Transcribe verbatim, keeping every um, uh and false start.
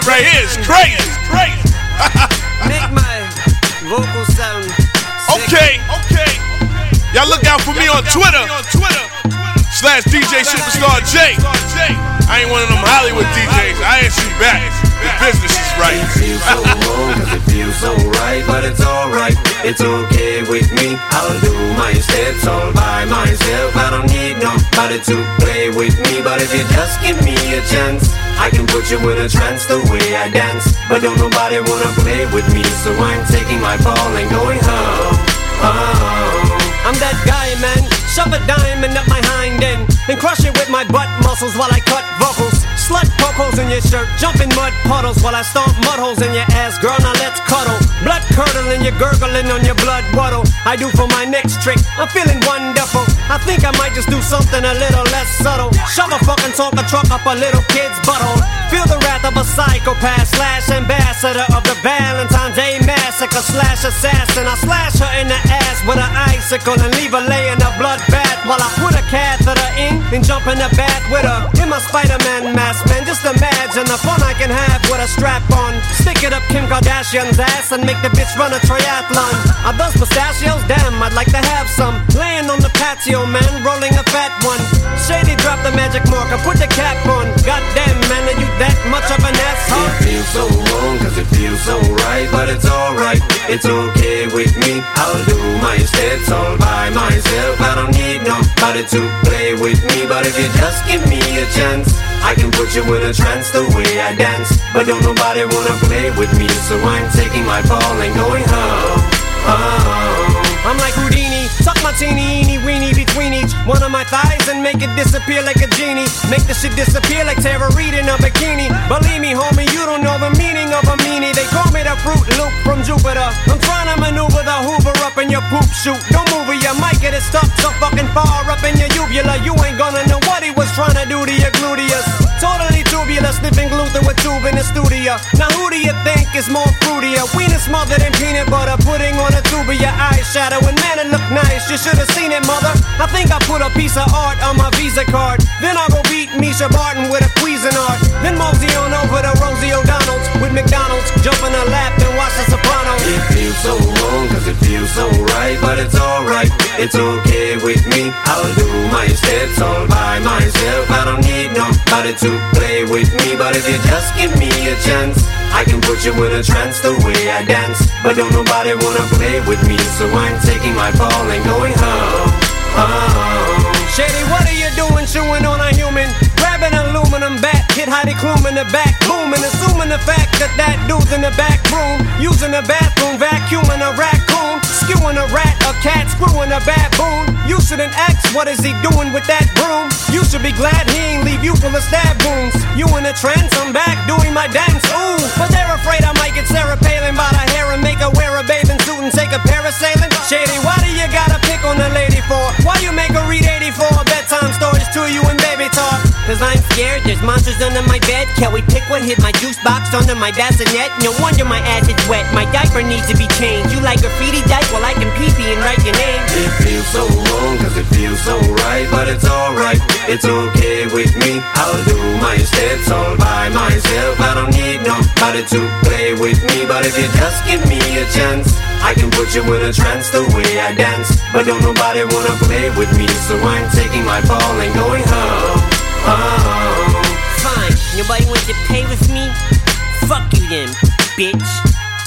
right here is crazy. Crazy. Make my vocal sound Okay, okay. Y'all look out for me on Twitter. Slash D J Superstar J. I ain't one of them Hollywood D Js. I ain't you back. The business is right. It feels so wrong, cause it feels so right, but it's alright, it's okay with me. I'll do my steps all by myself. I don't need nobody to play with me. But if you just give me a chance, I can put you in a trance the way I dance. But don't nobody wanna play with me, so I'm taking my ball and going home, home. I'm that guy, man. Shove a diamond up my hind end and crush it with my butt muscles while I cut vocals. Slut poke holes in your shirt, jump in mud puddles while I stomp mud holes in your ass. Girl, now let's cuddle. Blood curdling, you're gurgling on your blood waddle. I do for my next trick, I'm feeling wonderful. I think I might just do something a little less subtle. Shove a fucking Tonka truck up a little kid's butthole. Feel the wrath of a psychopath slash ambassador of the Valentine's Day massacre slash assassin. I slash her in the ass with an icicle and leave her laying a blood bath while I put a catheter in and jump in the bath with her in my Spider-Man mask. Man, just imagine the fun I can have with a strap on. Stick it up Kim Kardashian's ass and make the bitch run a triathlon. Are those pistachios? Damn, I'd like to have some. Laying on the patio, man, rolling a fat one. Shady, drop the magic marker, put the cap on. Goddamn, man, are you that much of an asshole? It feels so wrong, cause it feels so right, but it's alright, it's okay with me. I'll do my steps all by myself. I don't need nobody to play with me. But if you just give me a chance, I can put you in a trance the way I dance. But don't nobody wanna play with me, so I'm taking my ball and going home, home. I'm like Houdini, tuck my teeny eeny weeny between each one of my thighs and make it disappear like a genie. Make the shit disappear like Tara Reid in a bikini. Believe me, homie, you don't know the meaning of a meanie. They call me the Fruit Loop from Jupiter. I'm trying to maneuver the Hoover up in your poop chute. Don't move it, you might get it stuck so fucking far up in your uvula. You ain't gonna know what he was trying to do to your gluteus. Totally tubular, sniffing gluten with tube in the studio. Now who do you think is more fruitier? Wiener smothered in peanut butter, putting on a tube of your eyeshadow. And man, it look nice, you should've seen it, mother. I think I put a piece of art on my Visa card. Then I'll go beat Misha Barton with a Cuisinart. Then mosey on over to Rosie O'Donnell's with McDonald's. Jump in her lap and watch The Sopranos. It feels so wrong, cause it feels so right, but it's alright, it's okay with me. I'll do my steps all by myself. I don't need nobody to play with me. But if you just give me a chance, I can put you in a trance the way I dance. But don't nobody wanna play with me, so I'm taking my ball and going home, home. Shady, what are you doing chewing on a human? Grab an aluminum bat, hit Heidi Klum in the back, booming, assuming the fact that that dude's in the back room, using the bathroom, vacuuming a raccoon, skewing a rat, a cat, screwing a baboon. You shouldn't ask, what is he doing with that broom? You should be glad he ain't leave you full of stab wounds. You in a trance, I'm back doing my dance, ooh. But they're afraid I might get Sarah Palin by the hair and make her wear a bathing suit and take a parasailing. Shady, why do you gotta pick on the lady for? Why you make her read eighty-four bedtime stories to you and baby talk? Cause I'm scared, there's monsters under my bed. Kelly Pickwood hit my juice box under my bassinet. No wonder my ass is wet, my diaper needs to be changed. You like graffiti dyke? Well I can pee-pee and write your name. It feels so wrong, cause it feels so right, but it's alright, it's okay with me. I'll do my steps all by myself. I don't need nobody to play with me. But if you just give me a chance, I can put you in a trance the way I dance. But don't nobody wanna play with me, so I'm taking my ball and going home, home. Fine, nobody wants to play with me? Fuck you then, bitch.